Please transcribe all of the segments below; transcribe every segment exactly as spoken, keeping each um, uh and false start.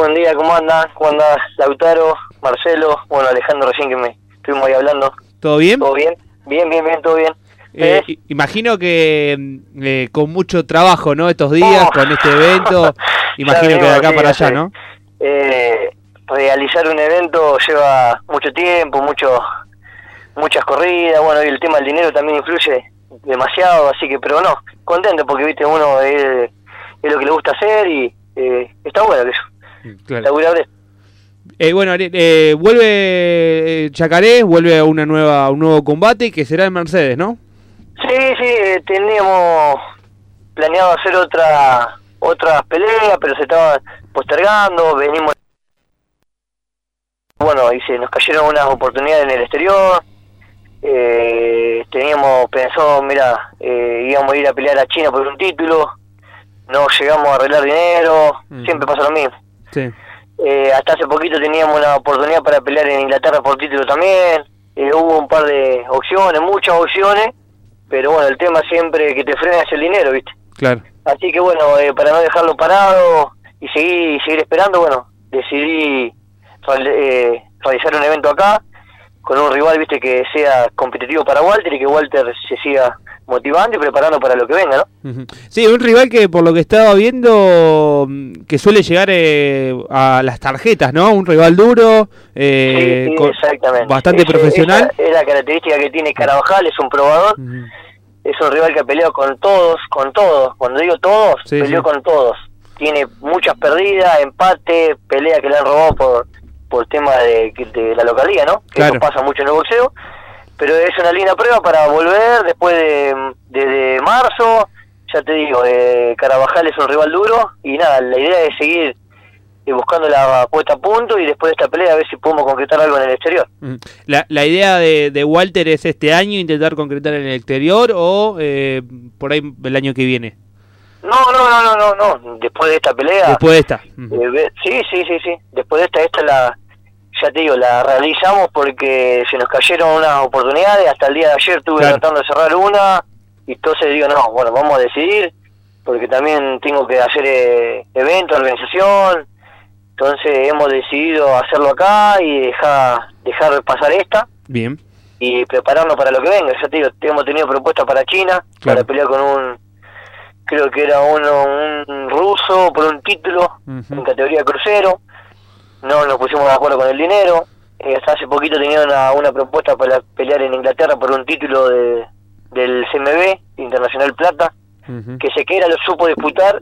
buen día, ¿cómo andan? ¿Cómo anda Lautaro, Marcelo? Bueno, Alejandro recién que me estuvimos ahí hablando. ¿Todo bien? ¿Todo bien? Bien, bien, bien, todo bien. Eh, ¿Eh? Imagino que eh, con mucho trabajo, ¿no? Estos días, oh. con este evento, imagino que de acá para allá, ¿no? Eh, realizar un evento lleva mucho tiempo, mucho muchas corridas, bueno, y el tema del dinero también influye demasiado, así que, pero no, contento porque, viste, uno es, es lo que le gusta hacer y eh, está bueno eso. Claro. Laburable. Eh, bueno, eh, vuelve Chacaré, vuelve a una nueva, un nuevo combate que será en Mercedes, ¿no? Sí, sí, teníamos planeado hacer otra otras peleas, pero se estaban postergando, venimos, bueno, y se nos cayeron unas oportunidades en el exterior. Eh, teníamos pensado, mira, eh, íbamos a ir a pelear a China por un título, no llegamos a arreglar dinero, uh-huh. Siempre pasa lo mismo. Sí. Eh, hasta hace poquito teníamos una oportunidad para pelear en Inglaterra por título también, eh, hubo un par de opciones, muchas opciones, pero bueno, el tema siempre que te frena es el dinero, ¿viste? Claro. Así que bueno, eh, para no dejarlo parado y seguir, seguir esperando, bueno, decidí eh, realizar un evento acá, con un rival, viste, que sea competitivo para Walter y que Walter se siga motivando y preparando para lo que venga, ¿no? Uh-huh. Sí, un rival que por lo que estaba viendo, que suele llegar eh, a las tarjetas, ¿no? Un rival duro, eh, sí, sí, con exactamente. Bastante Ese, profesional. Esa es la característica que tiene Carabajal, es un probador, uh-huh. Es un rival que ha peleado con todos, con todos, cuando digo todos, sí, peleó sí. con todos. Tiene muchas perdidas, empate, pelea que le han robado por... por el tema de, de la localía, ¿no? Que claro. Eso pasa mucho en el boxeo, pero es una linda prueba para volver después de, de, de marzo. Ya te digo, eh, Carabajal es un rival duro y nada, la idea es seguir eh, buscando la puesta a punto y después de esta pelea a ver si podemos concretar algo en el exterior. La, la idea de, de Walter es este año intentar concretar en el exterior o eh, por ahí el año que viene. No, no, no, no, no, no. Después de esta pelea. Después de esta. Uh-huh. eh, sí, sí, sí, sí. Después de esta, esta la, ya te digo, la realizamos porque se nos cayeron unas oportunidades. Hasta el día de ayer estuve claro. tratando de cerrar una. Y entonces digo, no, bueno, vamos a decidir. Porque también tengo que hacer eh, eventos, organización. Entonces hemos decidido hacerlo acá y dejar, dejar pasar esta. Bien. Y prepararnos para lo que venga. Ya te digo, hemos tenido propuestas para China, claro. para pelear con un... creo que era uno un ruso por un título uh-huh. en categoría crucero. No nos pusimos de acuerdo con el dinero. Eh, hasta hace poquito tenía una, una propuesta para pelear en Inglaterra por un título de, del C M B, Internacional Plata, uh-huh. que Sequeira lo supo disputar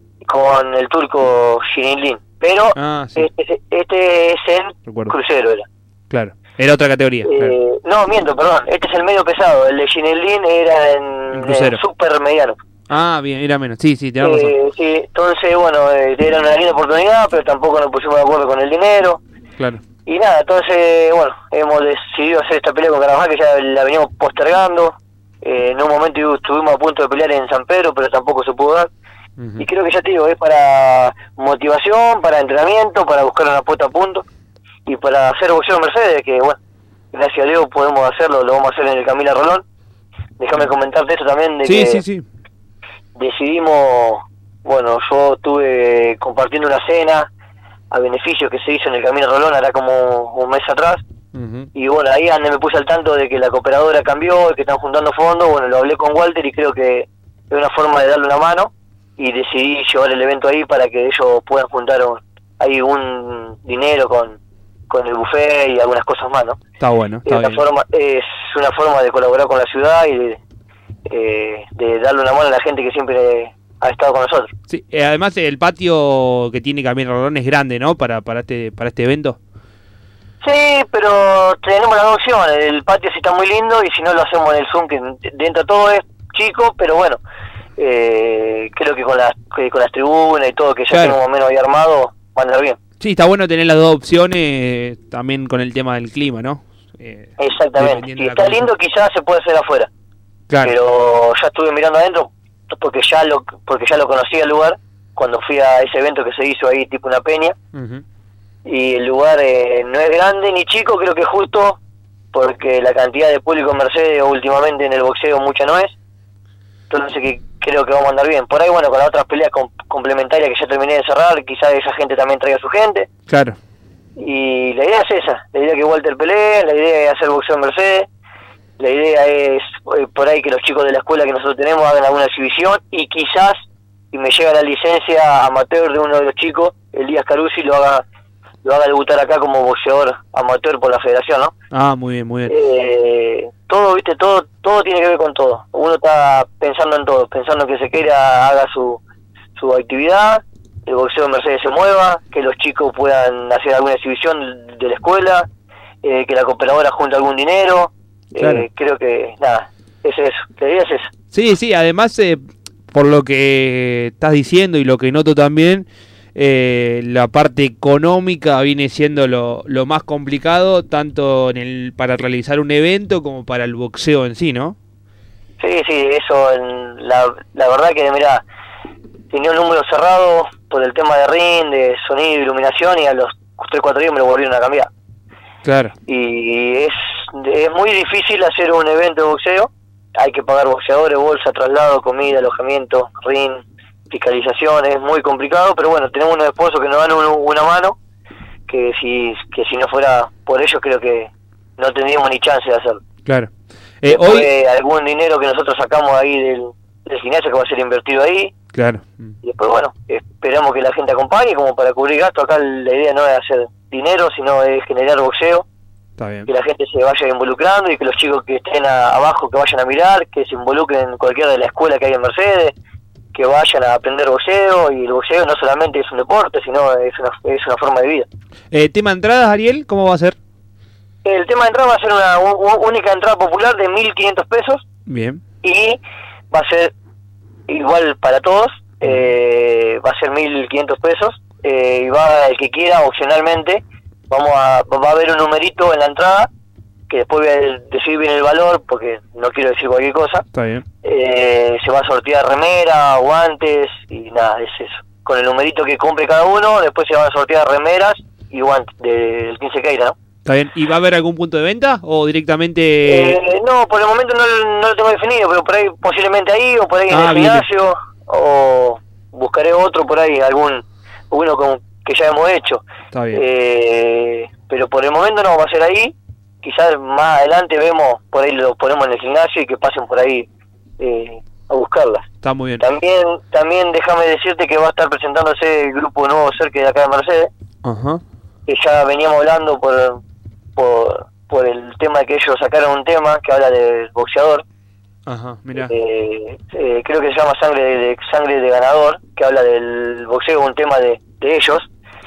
con el turco Shinilin. Pero ah, sí. este, este es en Recuerdo. Crucero era. Claro, era otra categoría. Eh, claro. No, miento, perdón. Este es el medio pesado. El de Shinilin era en, en super mediano. Ah, bien, era menos, sí, sí, tenés eh, razón. Sí, entonces, bueno, eh, era una linda oportunidad, pero tampoco nos pusimos de acuerdo con el dinero. Claro. Y nada, entonces, bueno, hemos decidido hacer esta pelea con Carabajal, que ya la veníamos postergando. Eh, en un momento estuvimos a punto de pelear en San Pedro, pero tampoco se pudo dar. Uh-huh. Y creo que ya te digo, es para motivación, para entrenamiento, para buscar una puesta a punto y para hacer boxeo en Mercedes, que bueno, gracias a Dios podemos hacerlo, lo vamos a hacer en el Camila Rolón. Déjame comentarte esto también de sí, que... Sí, sí, sí. Decidimos, bueno, yo estuve compartiendo una cena a beneficio que se hizo en el Camino Rolón, hará como un mes atrás, uh-huh. y bueno, ahí donde me puse al tanto de que la cooperadora cambió y que están juntando fondos, bueno, lo hablé con Walter y creo que es una forma de darle una mano, y decidí llevar el evento ahí para que ellos puedan juntar ahí un dinero con, con el buffet y algunas cosas más, ¿no? Está bueno, está es una bien. Forma, es una forma de colaborar con la ciudad y de... Eh, de darle una mano a la gente que siempre ha estado con nosotros. Sí, eh, además el patio que tiene Camila Rolón es grande, ¿no? Para para este para este evento. Sí, pero tenemos las dos opciones. El patio sí está muy lindo y si no lo hacemos en el Zoom, que dentro de todo es chico, pero bueno, eh, creo que con las que con las tribunas y todo que ya claro. tenemos menos ahí armado, va a andar bien. Sí, está bueno tener las dos opciones eh, también con el tema del clima, ¿no? Eh, Exactamente. Si está lindo, quizás se puede hacer afuera. Claro. Pero ya estuve mirando adentro porque ya lo porque ya lo conocía el lugar cuando fui a ese evento que se hizo ahí tipo una peña. Uh-huh. Y el lugar eh, no es grande ni chico, creo que justo porque la cantidad de público en Mercedes últimamente en el boxeo mucha no es. Entonces que creo que vamos a andar bien. Por ahí, bueno, con las otras peleas com complementarias que ya terminé de cerrar, quizás esa gente también traiga a su gente. Claro. Y la idea es esa, la idea es que Walter pelee, la idea es hacer boxeo en Mercedes, la idea es eh, por ahí que los chicos de la escuela que nosotros tenemos hagan alguna exhibición y quizás, si me llega la licencia amateur de uno de los chicos, Elías Carusi, lo haga lo haga debutar acá como boxeador amateur por la federación, ¿no? Ah, muy bien, muy bien. Eh, todo, viste, todo todo tiene que ver con todo. Uno está pensando en todo, pensando que se quiera haga su, su actividad, el boxeo en Mercedes se mueva, que los chicos puedan hacer alguna exhibición de la escuela, eh, que la cooperadora junte algún dinero. Claro. Eh, creo que, nada, es eso, la idea es eso. Sí, sí, además, eh, por lo que estás diciendo y lo que noto también, eh, la parte económica viene siendo lo, lo más complicado, tanto en el para realizar un evento como para el boxeo en sí, ¿no? Sí, sí, eso, en la, la verdad que, mira, tenía un número cerrado por el tema de ring, de sonido, iluminación, y a los tres cuatro días me lo volvieron a cambiar. Claro. Y es, es muy difícil hacer un evento de boxeo, hay que pagar boxeadores, bolsa, traslado, comida, alojamiento, ring, fiscalización, es muy complicado, pero bueno, tenemos unos esposos que nos dan un, una mano, que si que si no fuera por ellos creo que no tendríamos ni chance de hacerlo. Claro. Eh, Después, hoy algún dinero que nosotros sacamos ahí del, del gimnasio que va a ser invertido ahí. Claro. Y después, bueno, esperamos que la gente acompañe como para cubrir gastos. Acá la idea no es hacer dinero, sino es generar boxeo. Está bien. Que la gente se vaya involucrando y que los chicos que estén a, abajo que vayan a mirar, que se involucren en cualquiera de la escuela que hay en Mercedes, que vayan a aprender boxeo. Y el boxeo no solamente es un deporte, sino es una, es una forma de vida. Eh, ¿Tema entradas, Ariel? ¿Cómo va a ser? El tema de entrada va a ser una u, única entrada popular de mil quinientos pesos. Bien. Y va a ser igual para todos, eh, va a ser mil quinientos pesos, eh, y va el que quiera opcionalmente, vamos a va a haber un numerito en la entrada, que después voy a decir bien el valor, porque no quiero decir cualquier cosa. Está bien. Eh, se va a sortear remera, guantes, y nada, es eso. Con el numerito que compre cada uno, después se van a sortear remeras y guantes del quince Keira, ¿no? Está bien. ¿Y va a haber algún punto de venta o directamente...? Eh, no, por el momento no, no lo tengo definido, pero por ahí posiblemente ahí, o por ahí ah, en el bien. gimnasio, o buscaré otro por ahí, algún uno con, que ya hemos hecho. Está bien. Eh, pero por el momento no, va a ser ahí. Quizás más adelante vemos, por ahí lo ponemos en el gimnasio y que pasen por ahí eh, a buscarlas. Está muy bien. También también déjame decirte que va a estar presentándose el grupo nuevo cerca de acá de Mercedes, Ajá. que ya veníamos hablando por... por por el tema de que ellos sacaron un tema que habla del boxeador. Ajá, mira. Eh, eh, creo que se llama Sangre de Sangre de Ganador, que habla del boxeo, un tema de, de ellos.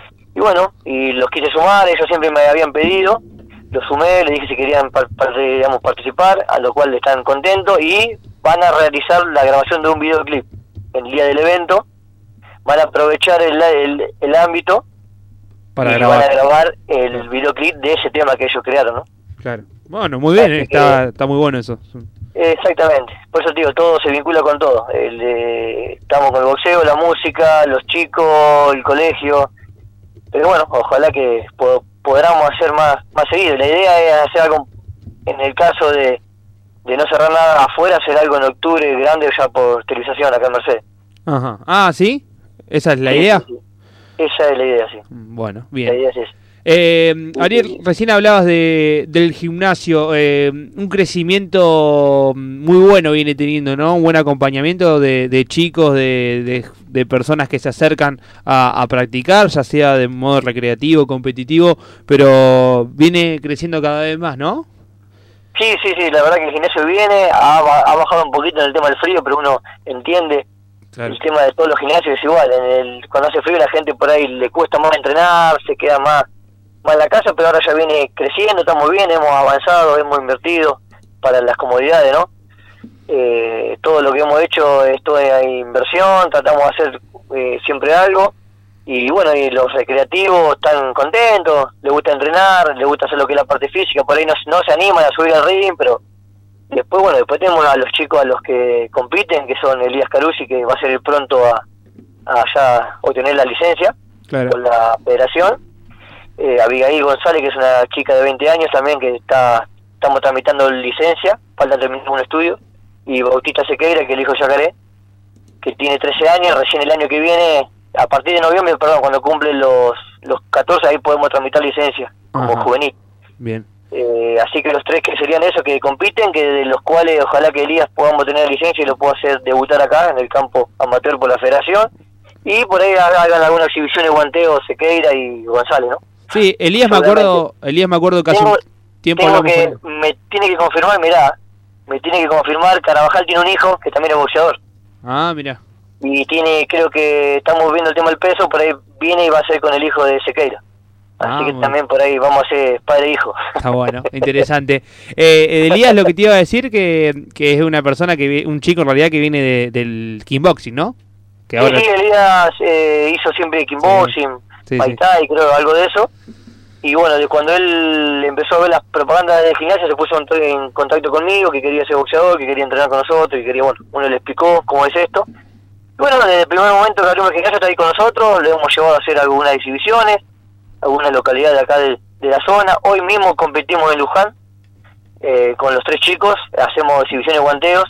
Y bueno, y los quise sumar, ellos siempre me habían pedido, los sumé, les dije si querían par, par, digamos, participar, a lo cual están contentos, y van a realizar la grabación de un videoclip en el día del evento. Van a aprovechar el, el, el ámbito para y grabar. van a grabar el videoclip de ese tema que ellos crearon, ¿no? Claro. Bueno, muy bien, eh, está, que, está muy bueno eso. Exactamente, por eso te digo, todo se vincula con todo. El, eh, estamos con el boxeo, la música, los chicos, el colegio. Pero bueno, ojalá que po podamos hacer más más seguido. La idea es hacer algo, en el caso de, de no cerrar nada afuera, hacer algo en octubre grande ya por televisación acá en Mercedes. Ajá. Ah, ¿sí? ¿Esa es la sí, idea? Sí, sí. Esa es la idea, sí. Bueno, bien. La idea es esa. Eh, Ariel, recién hablabas de, del gimnasio, eh, un crecimiento muy bueno viene teniendo, ¿no? Un buen acompañamiento de, de chicos, de, de, de personas que se acercan a, a practicar, ya sea de modo recreativo, competitivo, pero viene creciendo cada vez más, ¿no? Sí, sí, sí, la verdad que el gimnasio viene, ha, ha bajado un poquito en el tema del frío, pero uno entiende. Claro. El tema de todos los gimnasios es igual, en el, cuando hace frío la gente por ahí le cuesta más entrenar, se queda más más en la casa, pero ahora ya viene creciendo, estamos bien, hemos avanzado, hemos invertido para las comodidades, ¿no? Eh, todo lo que hemos hecho es toda inversión, tratamos de hacer eh, siempre algo, y bueno, y los recreativos están contentos, les gusta entrenar, les gusta hacer lo que es la parte física, por ahí no, no se animan a subir al ring, pero después, bueno, después tenemos a los chicos a los que compiten, que son Elías Carusi, que va a ser pronto a, a ya obtener la licencia, claro, con la federación. Eh, Abigail González, que es una chica de veinte años también, que está estamos tramitando licencia, falta terminar un estudio, y Bautista Sequeira, que es el hijo de Yacaré, que tiene trece años, recién el año que viene, a partir de noviembre, perdón, cuando cumple los los catorce, ahí podemos tramitar licencia como Ajá. juvenil. Bien. Eh, así que los tres que serían eso, que compiten, que de los cuales ojalá que Elías podamos tener licencia y lo pueda hacer debutar acá en el campo amateur por la federación, y por ahí hagan alguna exhibición de guanteo Sequeira y González, ¿no? Sí, Elías me acuerdo, Elías me acuerdo que hace un tiempo tengo que, me tiene que confirmar, mirá, me tiene que confirmar, Carabajal tiene un hijo que también es boxeador. Ah, mira. Y tiene, creo que estamos viendo el tema del peso, por ahí viene y va a ser con el hijo de Sequeira. Así ah, que bueno. también por ahí vamos a ser padre e hijo. Está bueno, interesante. Eh, Elías, lo que te iba a decir, que, que es una persona, que un chico en realidad que viene de, del kickboxing, ¿no? Que ahora... Sí, sí, Elías eh, hizo siempre kickboxing, sí, sí, Muay Thai, sí. creo, algo de eso. Y bueno, de cuando él empezó a ver las propagandas de gimnasia, se puso en contacto conmigo, que quería ser boxeador, que quería entrenar con nosotros, y quería, bueno, uno le explicó cómo es esto. Y bueno, desde el primer momento que abrimos el gimnasio está ahí con nosotros, le hemos llevado a hacer algunas exhibiciones, algunas localidades de acá de, de la zona. Hoy mismo competimos en Luján eh, con los tres chicos, hacemos exhibiciones de guanteos,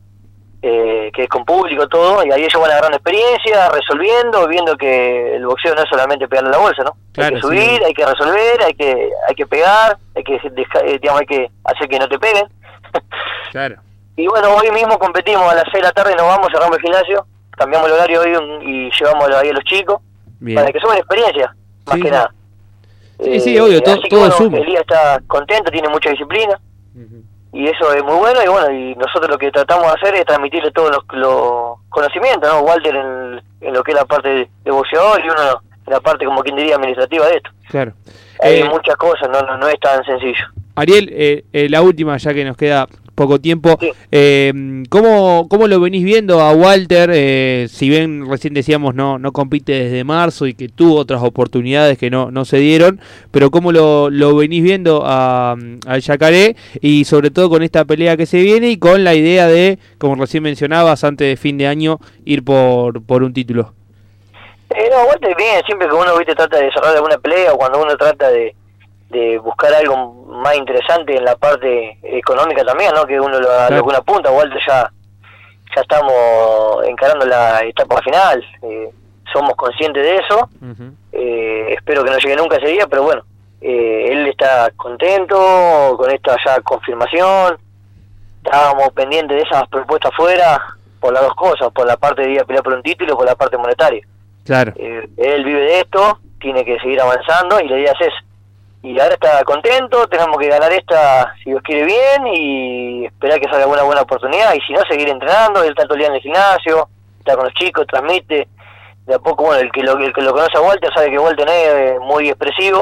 eh, que es con público todo, y ahí ellos van agarrando experiencia, resolviendo, viendo que el boxeo no es solamente pegarle a la bolsa, ¿no? Claro, hay que subir, sí. hay que resolver, hay que hay que pegar, hay que dejar, digamos, hay que hacer que no te peguen. Claro. Y bueno, hoy mismo competimos a las seis de la tarde, nos vamos, cerramos el gimnasio, cambiamos el horario hoy y llevamos ahí a los chicos, Bien. para que sumen experiencia, más sí, que sí. nada. Sí, eh, sí, obvio, to, así que, todo bueno, suma. Elías está contento, tiene mucha disciplina, uh-huh. y eso es muy bueno, y bueno, y nosotros lo que tratamos de hacer es transmitirle todos los, los conocimientos, ¿no? Walter en, en lo que es la parte de, de boxeador, y uno en la parte, como quien diría, administrativa de esto. Claro. Hay eh, muchas cosas, no, no, no es tan sencillo. Ariel, eh, eh, la última, ya que nos queda poco tiempo, sí. eh, ¿cómo, ¿cómo lo venís viendo a Walter? Eh, si bien recién decíamos no no compite desde marzo y que tuvo otras oportunidades que no no se dieron, pero ¿cómo lo, lo venís viendo a, a Yacaré? Y sobre todo con esta pelea que se viene y con la idea de, como recién mencionabas, antes de fin de año, ir por, por un título. Eh, no, Walter bien, siempre que uno ¿viste? trata de cerrar alguna pelea o cuando uno trata de de buscar algo más interesante en la parte económica también, ¿no? Que uno lo, claro. lo que uno apunta, Walter ya ya estamos encarando la etapa final, eh, somos conscientes de eso, uh-huh. eh, espero que no llegue nunca ese día, pero bueno, eh, él está contento con esta ya confirmación, estábamos pendientes de esas propuestas fuera por las dos cosas, por la parte de ir a pelear por un título y por la parte monetaria. Claro. Eh, él vive de esto, tiene que seguir avanzando y la idea es esa. Y ahora está contento, tenemos que ganar esta, si Dios quiere, bien, y esperar que salga una buena oportunidad, y si no, seguir entrenando. Él está todo el día en el gimnasio, está con los chicos, transmite, de a poco, bueno, el que lo, el que lo conoce a Walter sabe que Walter es muy expresivo,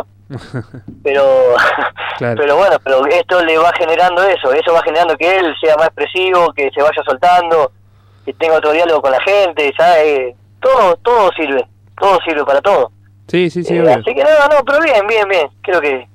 pero claro. pero bueno, pero esto le va generando eso, eso va generando que él sea más expresivo, que se vaya soltando, que tenga otro diálogo con la gente, ¿sabes? Todo, todo sirve, todo sirve para todo. Sí, sí, sí. Eh, así que nada, no, pero bien, bien, bien. Creo que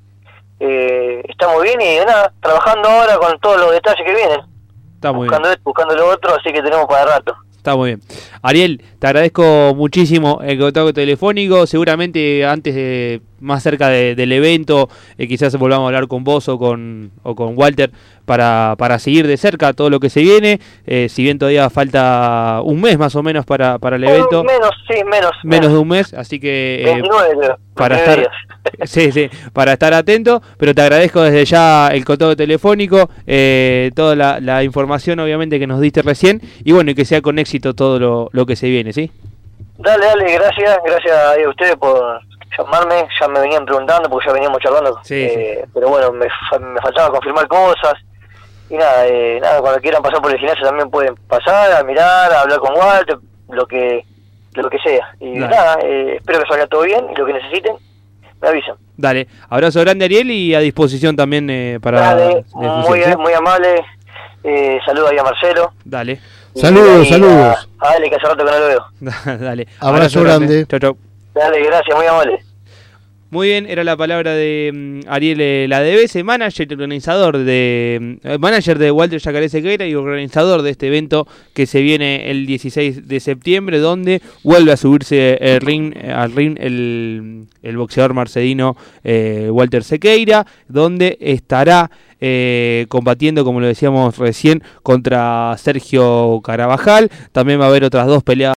eh, estamos bien y nada, trabajando ahora con todos los detalles que vienen. Está muy buscando bien. esto, buscando lo otro, así que tenemos para rato. Está muy bien. Ariel, te agradezco muchísimo el contacto telefónico. Seguramente antes de, más cerca de, del evento, eh, quizás volvamos a hablar con vos o con o con Walter para, para seguir de cerca todo lo que se viene. Eh, si bien todavía falta un mes más o menos para, para el evento. Menos, sí, menos. Menos, menos de un mes, así que eh, veintinueve, creo, para estar días. sí, sí, para estar atento, pero te agradezco desde ya el contacto telefónico, eh, toda la, la información obviamente que nos diste recién, y bueno, y que sea con éxito todo lo, lo que se viene, ¿sí? Dale, dale, gracias, gracias a ustedes por llamarme, ya me venían preguntando porque ya veníamos charlando, sí, eh, sí. pero bueno, me, me faltaba confirmar cosas, y nada, eh, nada, cuando quieran pasar por el gimnasio también pueden pasar, a mirar, a hablar con Walter, lo que lo que sea, y dale. nada, eh, espero que salga todo bien, y lo que necesiten, me avisan. Dale, abrazo grande Ariel y a disposición también eh, para... Dale, muy, muy amable, eh, saludos ahí a Marcelo. Dale. Saludos, saludos. A, a Ale, que hace rato que no lo veo. Dale. Abrazo, Abrazo grande. Chau, chau. Dale, gracias, muy amable. Muy bien, era la palabra de um, Ariel Ladevese, manager y organizador de uh, manager de Walter Yacaré Sequeira y organizador de este evento que se viene el dieciséis de septiembre, donde vuelve a subirse el ring, al ring el, el boxeador marcedino eh, Walter Sequeira, donde estará Eh, combatiendo, como lo decíamos recién, contra Sergio Carabajal. También va a haber otras dos peleas